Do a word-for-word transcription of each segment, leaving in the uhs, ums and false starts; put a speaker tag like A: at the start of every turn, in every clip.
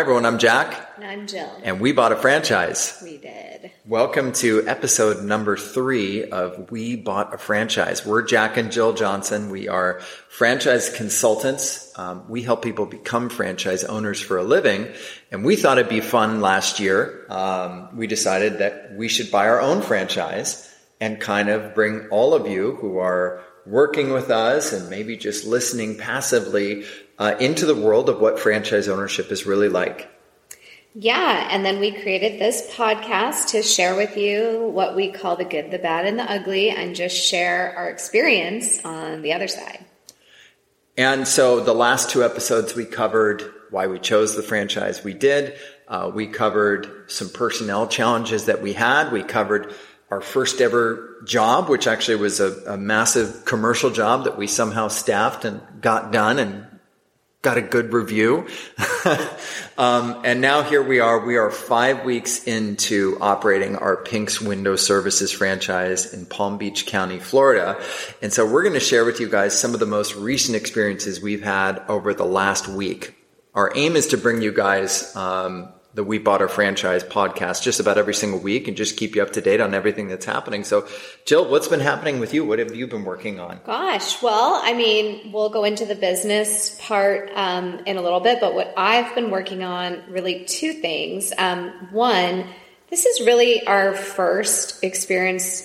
A: everyone, I'm Jack.
B: And I'm Jill.
A: And we bought a franchise.
B: We did.
A: Welcome to episode number three of We Bought a Franchise. We're Jack and Jill Johnson. We are franchise consultants. Um, we help people become franchise owners for a living. And we thought it'd be fun last year. Um, we decided that we should buy our own franchise and kind of bring all of you who are working with us and maybe just listening passively uh, into the world of what franchise ownership is really like.
B: Yeah, and then we created this podcast to share with you what we call the good, the bad, and the ugly, and just share our experience on the other side.
A: And so the last two episodes we covered why we chose the franchise we did. Uh, we covered some personnel challenges that we had. We covered our first ever job, which actually was a, a massive commercial job that we somehow staffed and got done and got a good review. um, and now here we are. We are five weeks into operating our Pink's Window Services franchise in Palm Beach County, Florida. And so we're going to share with you guys some of the most recent experiences we've had over the last week. Our aim is to bring you guys um, the We Bought Our Franchise podcast just about every single week and just keep you up to date on everything that's happening. So, Jill, what's been happening with you? What have you been working on?
B: Gosh, well, I mean, we'll go into the business part um, in a little bit, but what I've been working on, really two things. Um, one, this is really our first experience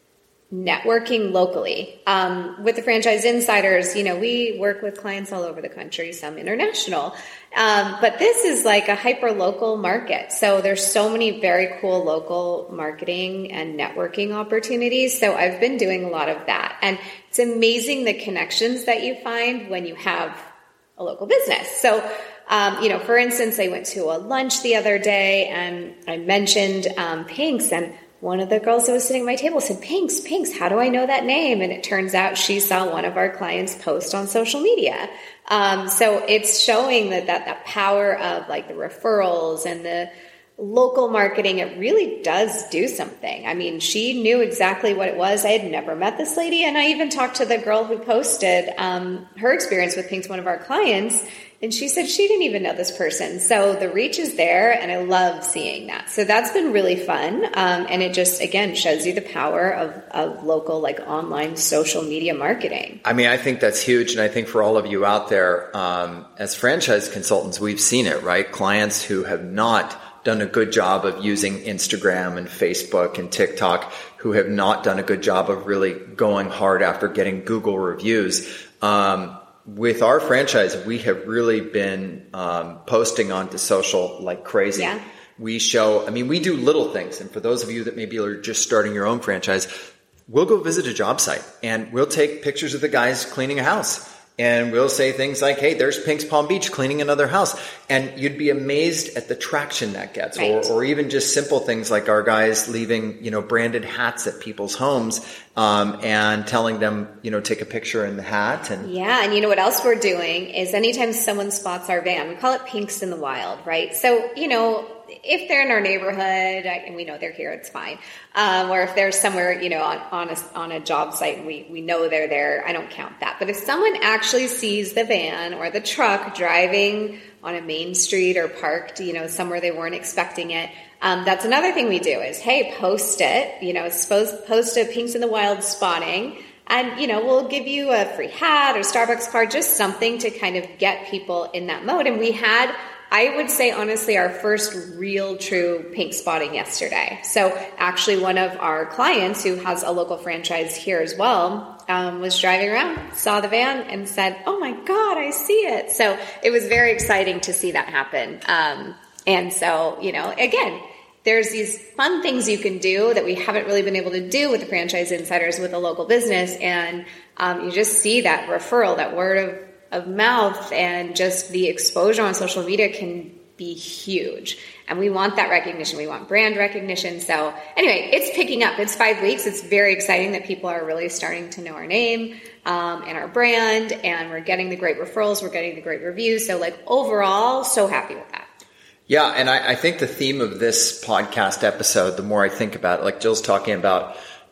B: networking locally. Um, with the Franchise Insiders, you know, we work with clients all over the country, some international. Um, but this is like a hyper-local market. So there's so many very cool local marketing and networking opportunities. So I've been doing a lot of that. And it's amazing the connections that you find when you have a local business. So, um, you know, for instance, I went to a lunch the other day and I mentioned um, Pink's, and one of the girls that was sitting at my table said, Pink's, Pink's, how do I know that name? And it turns out she saw one of our clients post on social media. Um, so it's showing that, that that power of like the referrals and the local marketing, it really does do something. I mean, she knew exactly what it was. I had never met this lady. And I even talked to the girl who posted um, her experience with Pink's, one of our clients. And she said she didn't even know this person. So the reach is there, and I love seeing that. So that's been really fun. Um, and it just, again, shows you the power of, of local, like online social media marketing.
A: I mean, I think that's huge. And I think for all of you out there, um, as franchise consultants, we've seen it, right? Clients who have not done a good job of using Instagram and Facebook and TikTok, who have not done a good job of really going hard after getting Google reviews. Um, With our franchise, we have really been um, posting onto social like crazy.
B: Yeah.
A: We show, I mean, we do little things. And for those of you that maybe are just starting your own franchise, we'll go visit a job site and we'll take pictures of the guys cleaning a house. And we'll say things like, hey, there's Pink's Palm Beach cleaning another house. And you'd be amazed at the traction that gets.
B: Right.
A: Or, or even just simple things like our guys leaving, you know, branded hats at people's homes um, and telling them, you know, take a picture in the hat. And
B: yeah, and you know what else we're doing is anytime someone spots our van, we call it Pink's in the Wild, right? So, you know, if they're in our neighborhood and we know they're here, it's fine. Um, or if they're somewhere, you know, on, on, a, on a job site and we, we know they're there, I don't count that. But if someone actually sees the van or the truck driving on a main street or parked, you know, somewhere they weren't expecting it, um, that's another thing we do is, hey, post it, you know, suppose, post a Pink's in the Wild spotting. And, you know, we'll give you a free hat or Starbucks card, just something to kind of get people in that mode. And we had, I would say, honestly, our first real true pink spotting yesterday. So actually one of our clients who has a local franchise here as well um, was driving around, saw the van and said, oh my God, I see it. So it was very exciting to see that happen. Um, and so, you know, again, there's these fun things you can do that we haven't really been able to do with the Franchise Insiders with a local business. And um, you just see that referral, that word of of mouth, and just the exposure on social media can be huge. And we want that recognition. We want brand recognition. So anyway, it's picking up. It's five weeks. It's very exciting that people are really starting to know our name um, and our brand, and we're getting the great referrals. We're getting the great reviews. So like overall, so happy with that.
A: Yeah. And I, I think the theme of this podcast episode, the more I think about it, like Jill's talking about,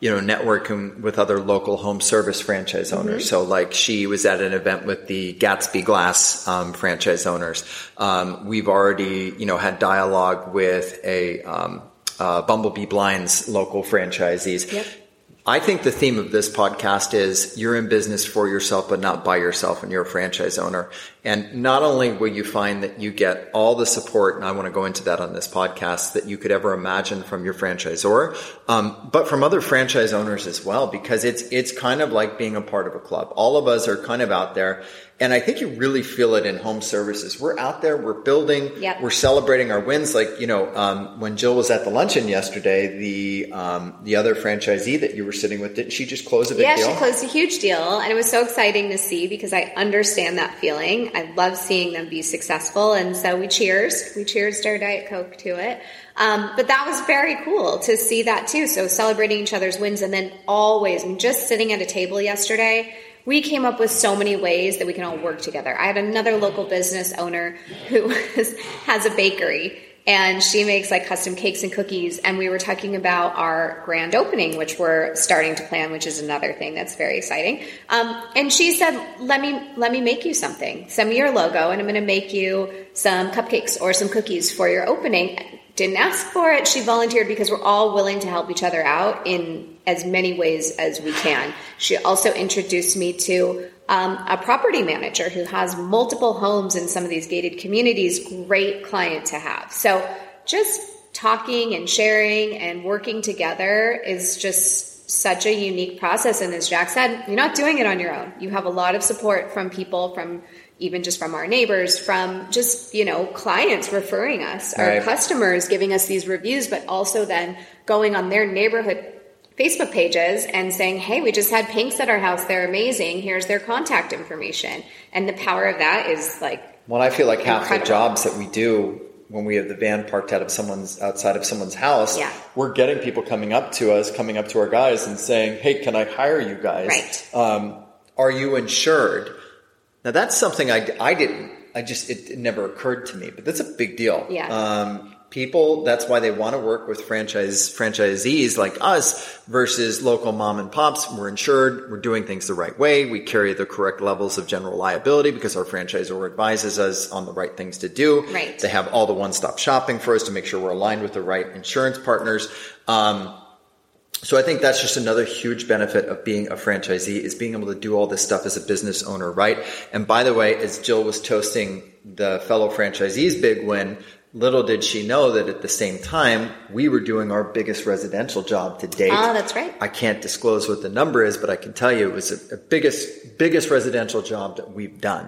A: you know, networking with other local home service franchise owners. Mm-hmm. So like she was at an event with the Gatsby Glass um, franchise owners. Um, we've already, you know, had dialogue with a um, uh, Bumblebee Blinds local franchisees. Yep. I think the theme of this podcast is you're in business for yourself, but not by yourself, and you're a franchise owner. And not only will you find that you get all the support, and I want to go into that on this podcast, that you could ever imagine from your franchisor, um, but from other franchise owners as well, because it's it's kind of like being a part of a club. All of us are kind of out there. And I think you really feel it in home services. We're out there, we're building, yep. we're celebrating our wins. Like, you know, um, when Jill was at the luncheon yesterday, the um, the other franchisee that you were sitting with, didn't she just close a big
B: yeah,
A: deal?
B: Yeah, she closed a huge deal. And it was so exciting to see because I understand that feeling. I love seeing them be successful. And so we cheers. We cheers our Diet Coke to it. Um, but that was very cool to see that too. So celebrating each other's wins. And then always, I mean, just sitting at a table yesterday, we came up with so many ways that we can all work together. I had another local business owner who has a bakery, and she makes like custom cakes and cookies. And we were talking about our grand opening, which we're starting to plan, which is another thing that's very exciting. Um, and she said, let me, let me make you something. Send me your logo, and I'm going to make you some cupcakes or some cookies for your opening. Didn't ask for it. She volunteered because we're all willing to help each other out in as many ways as we can. She also introduced me to um, a property manager who has multiple homes in some of these gated communities. Great client to have. So just talking and sharing and working together is just such a unique process. And as Jack said, you're not doing it on your own. You have a lot of support from people, from even just from our neighbors, from just, you know, clients referring us, our right. customers giving us these reviews, but also then going on their neighborhood Facebook pages and saying, hey, we just had Pinks at our house. They're amazing. Here's their contact information. And the power of that is like,
A: well, I feel like half incredible. The jobs that we do when we have the van parked out of someone's outside of someone's house, yeah. we're getting people coming up to us, coming up to our guys and saying, hey, can I hire you guys?
B: Right.
A: Um, are you insured? Now that's something I, I didn't, I just, it, it never occurred to me, but that's a big deal.
B: Yeah.
A: Um, people, that's why they want to work with franchise, franchisees like us versus local mom and pops. We're insured. We're doing things the right way. We carry the correct levels of general liability because our franchisor advises us on the right things to do.
B: Right.
A: They have all the one-stop shopping for us to make sure we're aligned with the right insurance partners. Um, So I think that's just another huge benefit of being a franchisee is being able to do all this stuff as a business owner, right? And by the way, as Jill was toasting the fellow franchisees' big win, little did she know that at the same time, we were doing our biggest residential job to date.
B: Oh, that's right.
A: I can't disclose what the number is, but I can tell you it was a, a biggest, biggest residential job that we've done.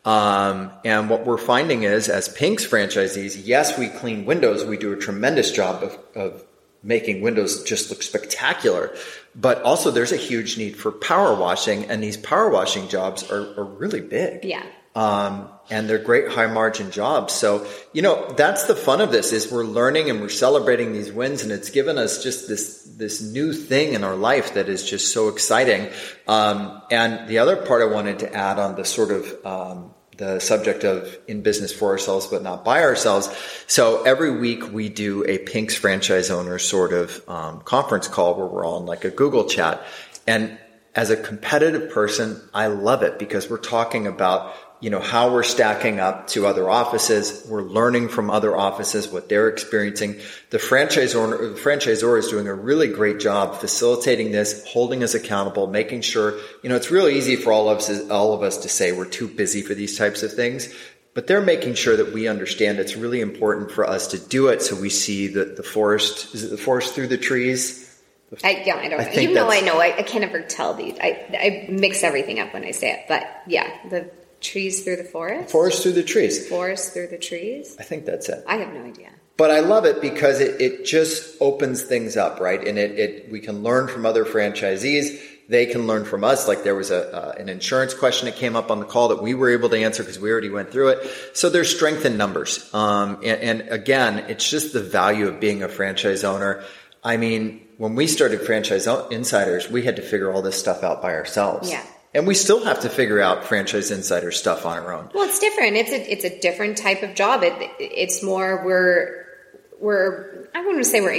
A: Um, and what we're finding is as Pinks franchisees, yes, we clean windows. We do a tremendous job of, of making windows just look spectacular. But also there's a huge need for power washing, and these power washing jobs are, are really big.
B: Yeah.
A: Um, and they're great high margin jobs. So, you know, that's the fun of this is we're learning and we're celebrating these wins, and it's given us just this, this new thing in our life that is just so exciting. Um, and the other part I wanted to add on the sort of, um, the subject of in business for ourselves, but not by ourselves. So every week we do a Pinks franchise owner sort of, um, conference call where we're all in like a Google chat. And as a competitive person, I love it because we're talking about, you know, how we're stacking up to other offices. We're learning from other offices, what they're experiencing. The franchisor, the franchisor is doing a really great job facilitating this, holding us accountable, making sure, you know, it's really easy for all of us, all of us to say we're too busy for these types of things, but they're making sure that we understand it's really important for us to do it. So we see the, the forest, is it the forest through the trees?
B: I, yeah, I don't know. You know, I know. I, I can't ever tell these. I, I mix everything up when I say it, but yeah, the trees through the forest?
A: Forest through the trees.
B: Forest through the trees?
A: I think that's it.
B: I have no idea.
A: But I love it because it, it just opens things up, right? And it, it we can learn from other franchisees. They can learn from us. Like there was a uh, an insurance question that came up on the call that we were able to answer because we already went through it. So there's strength in numbers. Um, and, and again, it's just the value of being a franchise owner. I mean, when we started Franchise Insiders, we had to figure all this stuff out by ourselves.
B: Yeah.
A: And we still have to figure out Franchise Insider stuff on our own.
B: Well, it's different. It's a it's a different type of job. It it's more we're we're I wouldn't say we're in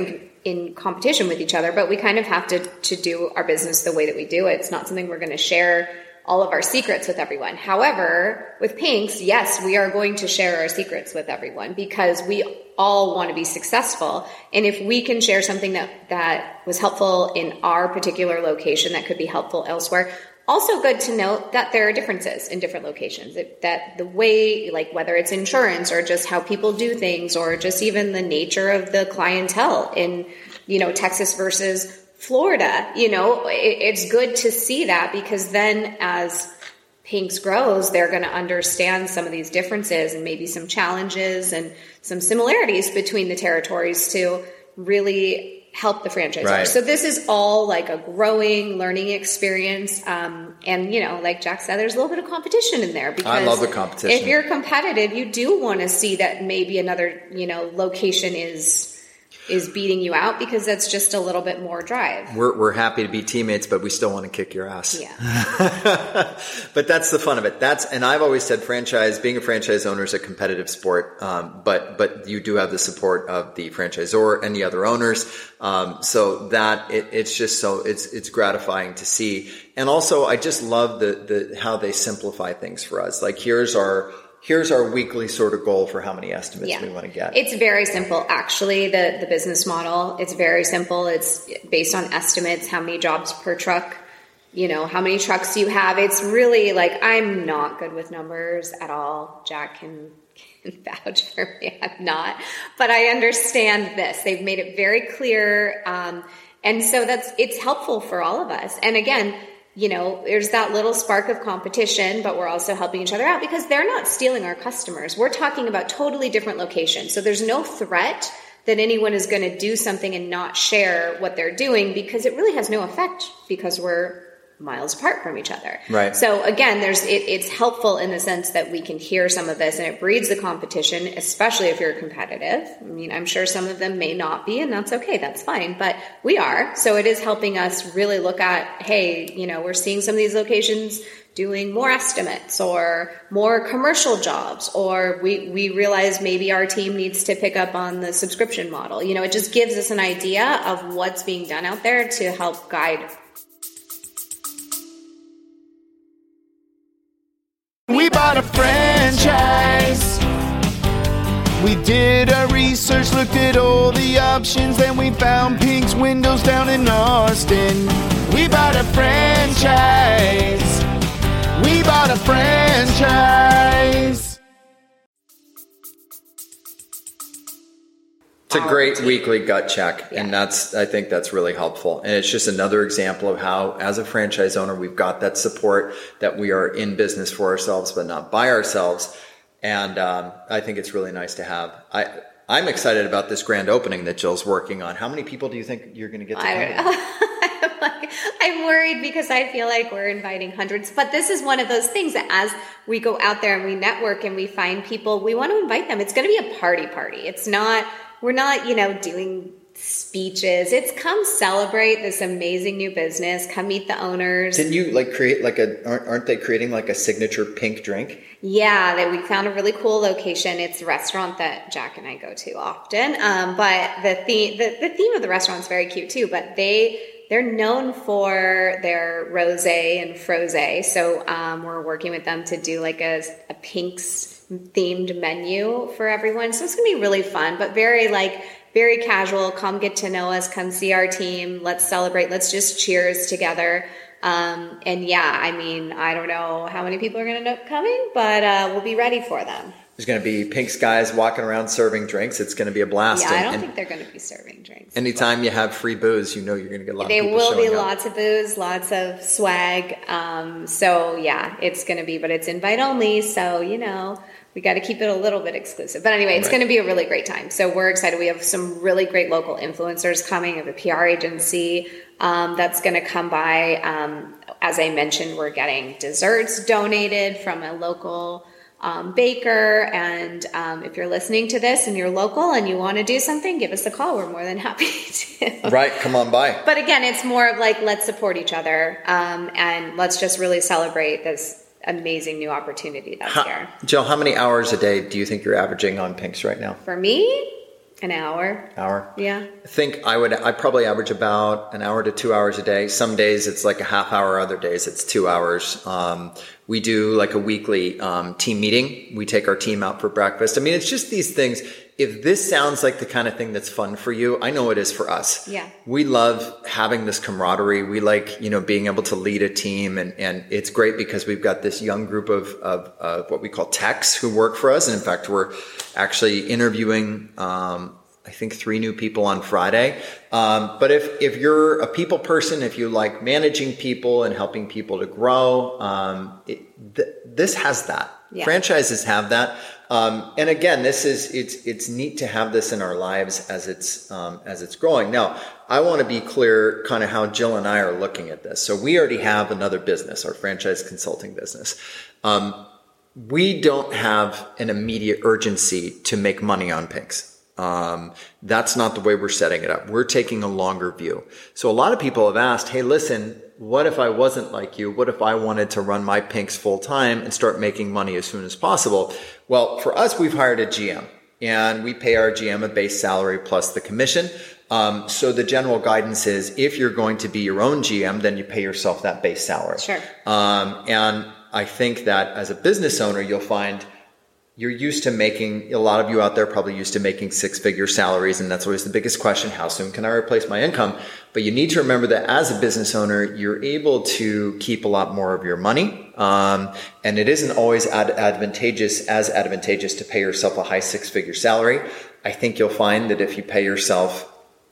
B: in competition with each other, but we kind of have to, to do our business the way that we do it. It's not something we're going to share all of our secrets with everyone. However, with Pinks, yes, we are going to share our secrets with everyone because we all want to be successful. And if we can share something that, that was helpful in our particular location that could be helpful elsewhere, also good to note that there are differences in different locations, that the way, like whether it's insurance or just how people do things or just even the nature of the clientele in, you know, Texas versus Florida, you know, it, it's good to see that because then as Pinks grows, they're going to understand some of these differences and maybe some challenges and some similarities between the territories to really help the franchisor.
A: Right.
B: So this is all like a growing learning experience. Um, and, you know, like Jack said, there's a little bit of competition in there because
A: I love the competition.
B: If you're competitive, you do want to see that maybe another, you know, location is is beating you out because that's just a little bit more drive.
A: We're we're happy to be teammates, but we still want to kick your ass.
B: Yeah.
A: But that's the fun of it. That's, and I've always said franchise, being a franchise owner is a competitive sport. Um, but, but you do have the support of the franchisor and the other owners. Um, so that it, it's just so, it's, it's gratifying to see. And also I just love the, the, how they simplify things for us. Like here's our, Here's our weekly sort of goal for how many estimates
B: yeah.
A: we want to get.
B: It's very simple, actually, the, the business model. It's very simple. It's based on estimates, how many jobs per truck, you know, how many trucks you have. It's really like, I'm not good with numbers at all. Jack can, can vouch for me. I'm not. But I understand this. They've made it very clear. Um, and so that's, it's helpful for all of us. And again, you know, there's that little spark of competition, but we're also helping each other out because they're not stealing our customers. We're talking about totally different locations. So there's no threat that anyone is going to do something and not share what they're doing because it really has no effect because we're miles apart from each other.
A: Right.
B: So again, there's it, it's helpful in the sense that we can hear some of this and it breeds the competition, especially if you're competitive. I mean, I'm sure some of them may not be, and that's okay. That's fine. But we are. So it is helping us really look at, hey, you know, we're seeing some of these locations doing more estimates or more commercial jobs, or we, we realize maybe our team needs to pick up on the subscription model. You know, it just gives us an idea of what's being done out there to help guide.
C: We bought a franchise. We did our research, looked at all the options, then we found Pink's Windows down in Austin. We bought a franchise. We bought a franchise.
A: It's a great weekly gut check,
B: Yeah.
A: and that's, I think that's really helpful. And it's just another example of how, as a franchise owner, we've got that support, that we are in business for ourselves, but not by ourselves. And um, I think it's really nice to have. I, I'm excited about this grand opening that Jill's working on. How many people do you think you're going to get to
B: I don't
A: come?
B: know. I'm, like, I'm worried because I feel like we're inviting hundreds. But this is one of those things that as we go out there and we network and we find people, we want to invite them. It's going to be a party party. It's not... We're not, you know, doing speeches. It's come celebrate this amazing new business. Come meet the owners.
A: Didn't you like create like a, aren't, aren't they creating like a signature pink drink?
B: Yeah, that we found a really cool location. It's a restaurant that Jack and I go to often. Um, but the theme, the, the theme of the restaurant is very cute too, but they, they're known for their rosé and frosé. So um, we're working with them to do like a, a Pinks themed menu for everyone. So it's going to be really fun, but very like very casual. Come get to know us, come see our team. Let's celebrate. Let's just cheers together. Um, and yeah, I mean, I don't know how many people are going to end up coming, but uh, we'll be ready for them.
A: There's going to be Pink's guys walking around serving drinks. It's going to be a blast.
B: Yeah, I don't
A: and,
B: think they're going to be serving drinks.
A: Anytime you have free booze, you know you're going to get a lot
B: There
A: of people
B: will be
A: showing up.
B: lots of booze, lots of swag. Um, so yeah, it's going to be, but it's invite only. So, you know, we got to keep it a little bit exclusive. But anyway, it's
A: Right.
B: going to be a really great time. So we're excited. We have some really great local influencers coming. We have a P R agency um, that's going to come by. Um, as I mentioned, we're getting desserts donated from a local um, baker. And um, if you're listening to this and you're local and you want to do something, give us a call. We're more than happy to.
A: Right, come on by.
B: But again, it's more of like, let's support each other um, and let's just really celebrate this amazing new opportunity that's
A: How,
B: here.
A: Jill, how many hours a day do you think you're averaging on Pinks right now?
B: For me, An hour.
A: Hour.
B: Yeah.
A: I think I would, I probably average about an hour to two hours a day. Some days it's like a half hour. Other days it's two hours. Um, we do like a weekly, um, team meeting. We take our team out for breakfast. I mean, it's just these things. If this sounds like the kind of thing that's fun for you, I know it is for us.
B: Yeah.
A: We love having this camaraderie. We like, you know, being able to lead a team, and, and it's great because we've got this young group of, of, of what we call techs who work for us. And in fact, we're actually interviewing, um, I think three new people on Friday. Um, but if, if you're a people person, if you like managing people and helping people to grow, um, it, th- this has that. Yeah. Franchises have that. Um, and again, this is, it's, it's neat to have this in our lives as it's, um, as it's growing. Now, I want to be clear kind of how Jill and I are looking at this. So we already have another business, our franchise consulting business. Um, we don't have an immediate urgency to make money on Pinks. Um, that's not the way we're setting it up. We're taking a longer view. So a lot of people have asked, hey, listen, what if I wasn't like you? What if I wanted to run my Pinks full time and start making money as soon as possible? Well, for us, we've hired a G M, and we pay our G M a base salary plus the commission. Um, so the general guidance is if you're going to be your own G M, then you pay yourself that base salary.
B: Sure.
A: Um, and I think that as a business owner, you'll find you're used to making, a lot of you out there probably used to making six figure salaries. And that's always the biggest question. How soon can I replace my income? But you need to remember that as a business owner, you're able to keep a lot more of your money. Um, and it isn't always ad- advantageous, as advantageous to pay yourself a high six figure salary. I think you'll find that if you pay yourself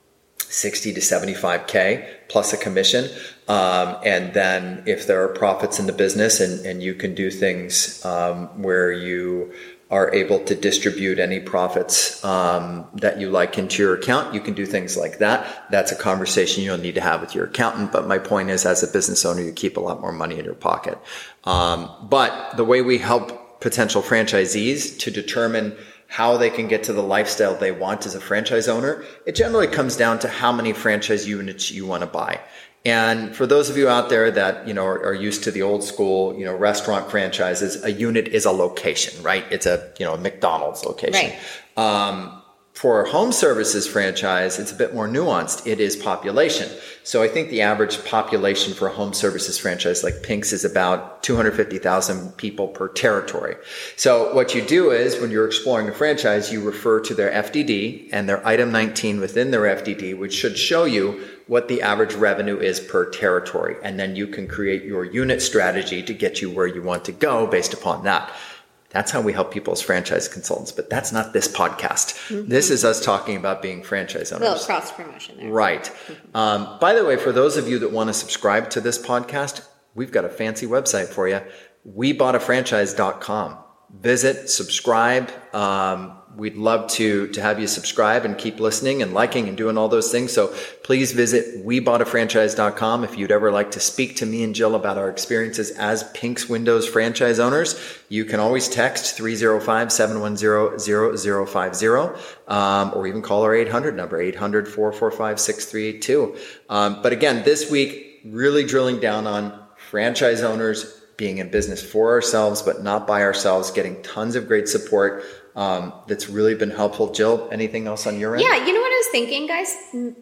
A: sixty to seventy-five K plus a commission. Um, and then if there are profits in the business and, and you can do things, um, where you are able to distribute any profits, um, that you like into your account, you can do things like that. That's a conversation you'll need to have with your accountant. But my point is, as a business owner, you keep a lot more money in your pocket. Um, but the way we help potential franchisees to determine how they can get to the lifestyle they want as a franchise owner, it generally comes down to how many franchise units you want to buy. And for those of you out there that, you know, are, are used to the old school, you know, restaurant franchises, a unit is a location, right? It's a, you know, a McDonald's location.
B: Right.
A: Um, for a home services franchise, it's a bit more nuanced. It is population. So I think the average population for a home services franchise like Pinks is about two hundred fifty thousand people per territory. So what you do is when you're exploring a franchise, you refer to their F D D and their item nineteen within their F D D, which should show you what the average revenue is per territory. And then you can create your unit strategy to get you where you want to go based upon that. That's how we help people as franchise consultants, but that's not this podcast. Mm-hmm. This is us talking about being franchise owners.
B: A little cross promotion there.
A: Right. Mm-hmm. Um, by the way, for those of you that want to subscribe to this podcast, we've got a fancy website for you. we bought a franchise dot com. Visit, subscribe. Um, we'd love to, to have you subscribe and keep listening and liking and doing all those things. So please visit we bought a franchise dot com. If you'd ever like to speak to me and Jill about our experiences as Pinks Windows franchise owners, you can always text three oh five, seven one zero, zero zero five zero, um, or even call our eight hundred number, eight hundred, four four five, six three eight two. Um, but again, this week, really drilling down on franchise owners being in business for ourselves, but not by ourselves, getting tons of great support. Um, that's really been helpful. Jill, anything else on your end?
B: Yeah, you know what I was thinking, guys?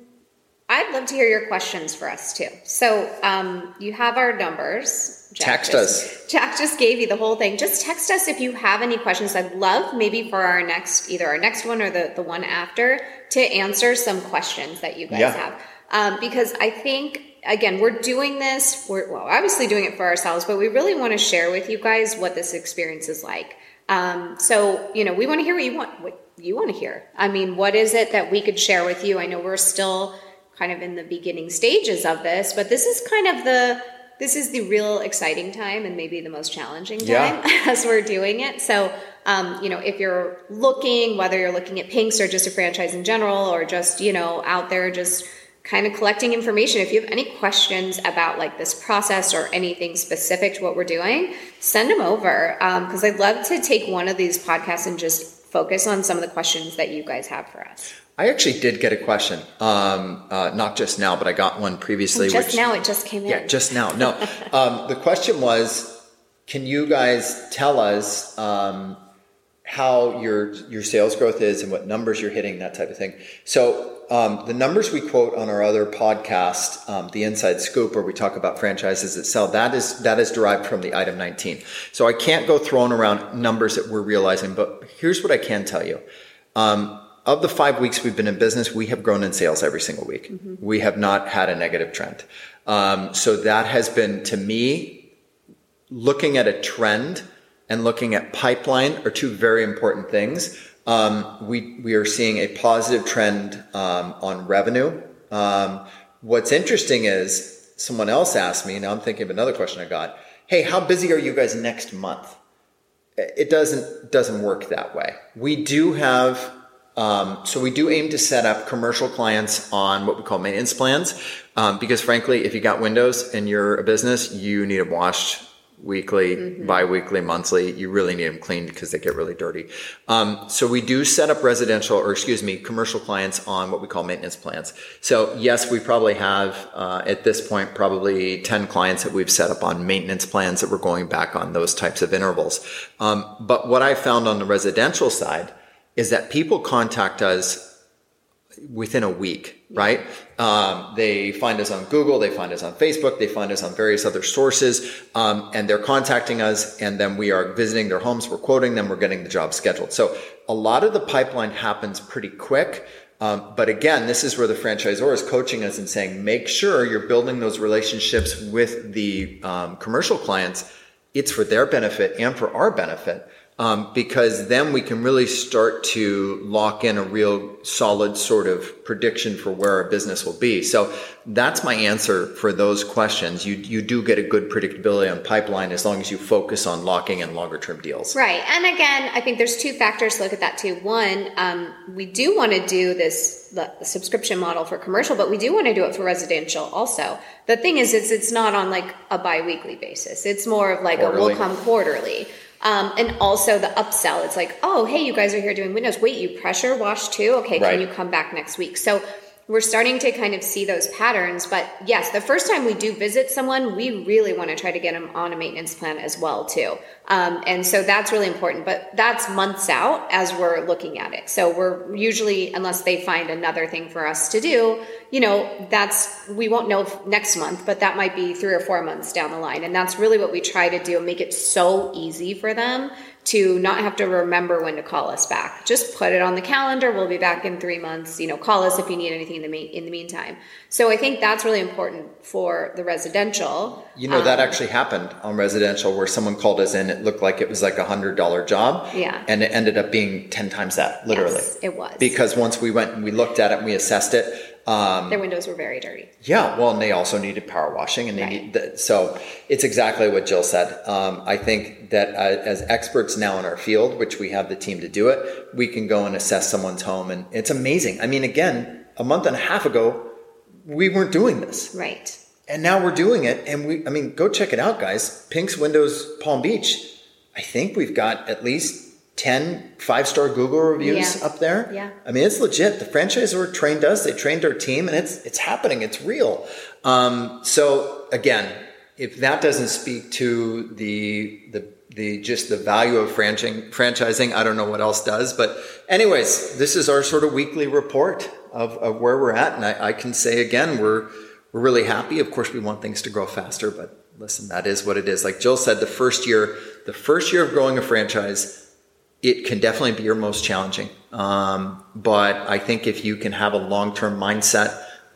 B: I'd love to hear your questions for us too. So um, you have our numbers. Jack
A: text
B: just,
A: us.
B: Jack just gave you the whole thing. Just text us if you have any questions. I'd love maybe for our next, either our next one or the, the one after, to answer some questions that you guys
A: yeah.
B: have. Um, because I think, again, we're doing this, we're well, obviously doing it for ourselves, but we really want to share with you guys what this experience is like. Um, so, you know, we want to hear what you want, what you want to hear. I mean, what is it that we could share with you? I know we're still kind of in the beginning stages of this, but this is kind of the, this is the real exciting time and maybe the most challenging time yeah. as we're doing it. So, um, you know, if you're looking, whether you're looking at Pinks or just a franchise in general, or just, you know, out there just kind of collecting information. If you have any questions about like this process or anything specific to what we're doing, send them over. Um, cause I'd love to take one of these podcasts and just focus on some of the questions that you guys have for us.
A: I actually did get a question. Um, uh, not just now, but I got one previously.
B: Oh, just
A: which,
B: now, it just came in.
A: Yeah, just now. No, um, the question was, can you guys tell us, um, how your your sales growth is and what numbers you're hitting, that type of thing. So um, the numbers we quote on our other podcast, um, the Inside Scoop, where we talk about franchises that sell, that is that is derived from the item nineteen. So I can't go throwing around numbers that we're realizing, but here's what I can tell you. Um, of the five weeks we've been in business, we have grown in sales every single week. Mm-hmm. We have not had a negative trend. Um, so that has been, to me, looking at a trend and looking at pipeline are two very important things. Um, we we are seeing a positive trend um, on revenue. Um, what's interesting is someone else asked me, now I'm thinking of another question I got. Hey, how busy are you guys next month? It doesn't doesn't work that way. We do have, um, so we do aim to set up commercial clients on what we call maintenance plans. Um, because frankly, if you got windows and you're a business, you need them washed weekly, mm-hmm. bi-weekly, monthly. You really need them cleaned because they get really dirty. Um, so we do set up residential, or excuse me, commercial clients on what we call maintenance plans. So yes, we probably have, uh, at this point, probably ten clients that we've set up on maintenance plans that we're going back on those types of intervals. Um, but what I found on the residential side is that people contact us within a week, right? Um, they find us on Google, they find us on Facebook, they find us on various other sources, um, and they're contacting us, and then we are visiting their homes, we're quoting them, we're getting the job scheduled. So a lot of the pipeline happens pretty quick. Um, but again, this is where the franchisor is coaching us and saying, make sure you're building those relationships with the um, commercial clients. It's for their benefit and for our benefit. Um, because then we can really start to lock in a real solid sort of prediction for where our business will be. So that's my answer for those questions. You you do get a good predictability on pipeline as long as you focus on locking in longer term deals.
B: Right. And again, I think there's two factors to look at that too. One, um, we do want to do this the, the subscription model for commercial, but we do want to do it for residential also. The thing is, it's, it's not on like a bi-weekly basis. It's more of like quarterly. A we'll come quarterly. Um, and also the upsell. It's like, oh, hey, you guys are here doing windows. Wait, you pressure wash too? Okay, right. Can you come back next week? So we're starting to kind of see those patterns. But yes, the first time we do visit someone, we really want to try to get them on a maintenance plan as well too. Um, and so that's really important. But that's months out as we're looking at it. So we're usually, unless they find another thing for us to do, you know, that's, we won't know next month, but that might be three or four months down the line. And that's really what we try to do, make it so easy for them to not have to remember when to call us back. Just put it on the calendar. We'll be back in three months. You know, call us if you need anything in the me- in the meantime. So I think that's really important for the residential.
A: You know, um, that actually happened on residential where someone called us in. It looked like it was like a hundred dollar job.
B: Yeah.
A: And it ended up being ten times that, literally.
B: Yes, it was.
A: Because once we went and we looked at it and we assessed it, Um,
B: their windows were very dirty.
A: Yeah, well, and they also needed power washing, and they right. need the, so it's exactly what Jill said. Um, I think that uh, as experts now in our field, which we have the team to do it, we can go and assess someone's home, and it's amazing. I mean, again, a month and a half ago, we weren't doing this,
B: right?
A: And now we're doing it, and we, I mean, go check it out, guys. Pink's Windows Palm Beach. I think we've got at least ten five-star Google reviews
B: yeah.
A: up there.
B: Yeah.
A: I mean, it's legit. The franchisor trained us. They trained our team, and it's it's happening. It's real. Um, so again, if that doesn't speak to the the the just the value of franchising, franchising, I don't know what else does. But anyways, this is our sort of weekly report of, of where we're at, and I, I can say again, we're we're really happy. Of course, we want things to grow faster, but listen, that is what it is. Like Jill said, the first year, the first year of growing a franchise, it can definitely be your most challenging. Um, but I think if you can have a long-term mindset,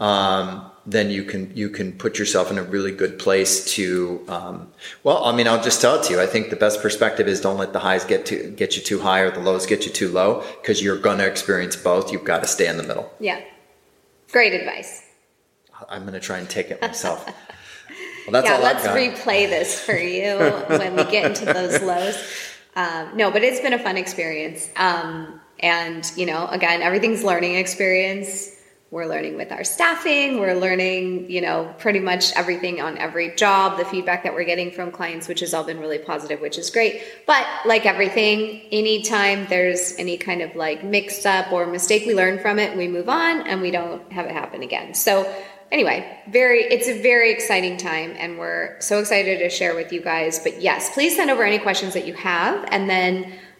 A: um, then you can, you can put yourself in a really good place to, um, well, I mean, I'll just tell it to you. I think the best perspective is don't let the highs get to get you too high or the lows get you too low, because you're going to experience both. You've got to stay in the middle.
B: Yeah. Great advice.
A: I'm going to try and take it myself. Well, that's
B: yeah,
A: all
B: let's
A: I've got.
B: replay this for you when we get into those lows. Um, no, but it's been a fun experience. Um, and, you know, again, everything's learning experience. We're learning with our staffing. We're learning, you know, pretty much everything on every job, the feedback that we're getting from clients, which has all been really positive, which is great. But like everything, anytime there's any kind of like mix up or mistake, we learn from it, we move on, and we don't have it happen again. So anyway, very, it's a very exciting time, and we're so excited to share with you guys. But yes, please send over any questions that you have. And then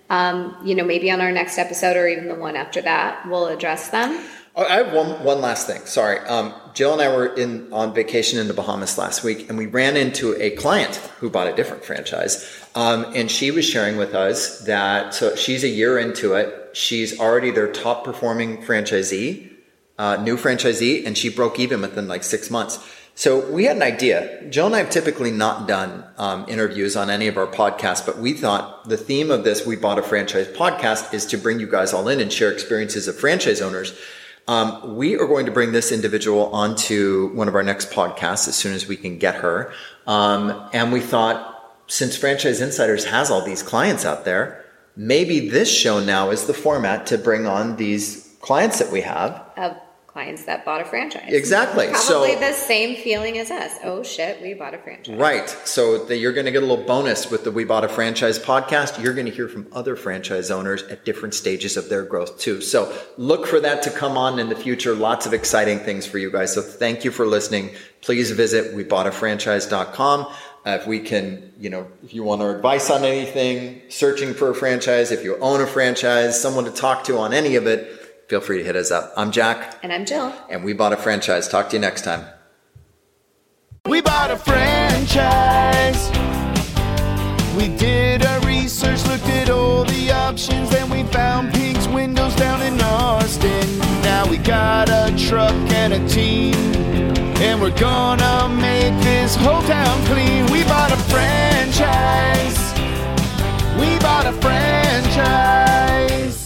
B: Um, you know, maybe on our next episode or even the one after that, we'll address them.
A: I have one one last thing. Sorry. Um, Jill and I were in on vacation in the Bahamas last week, and we ran into a client who bought a different franchise. Um, and she was sharing with us that, so she's a year into it. She's already their top performing franchisee, uh, new franchisee, and she broke even within like six months. So we had an idea. Jill and I have typically not done um, interviews on any of our podcasts, but we thought the theme of this We Bought a Franchise podcast is to bring you guys all in and share experiences of franchise owners. Um, we are going to bring this individual onto one of our next podcasts as soon as we can get her. Um, and we thought, since Franchise Insiders has all these clients out there, maybe this show now is the format to bring on these clients that we have.
B: Of clients that bought a franchise.
A: Exactly.
B: Probably
A: so,
B: the same feeling as us. Oh shit, we bought a franchise.
A: Right. So that you're going to get a little bonus with the We Bought a Franchise podcast. You're going to hear from other franchise owners at different stages of their growth too. So look for that to come on in the future. Lots of exciting things for you guys. So thank you for listening. Please visit we bought a franchise dot com. Uh, if we can, you know, if you want our advice on anything, searching for a franchise, if you own a franchise, someone to talk to on any of it, feel free to hit us up. I'm Jack.
B: And I'm Jill.
A: And We Bought a Franchise. Talk to you next time.
C: We bought a franchise. We did our research, looked at all the options, then we found Pink's Windows down in Austin. Now we got a truck and a team, and we're gonna make this whole town clean. We bought a franchise. We bought a franchise.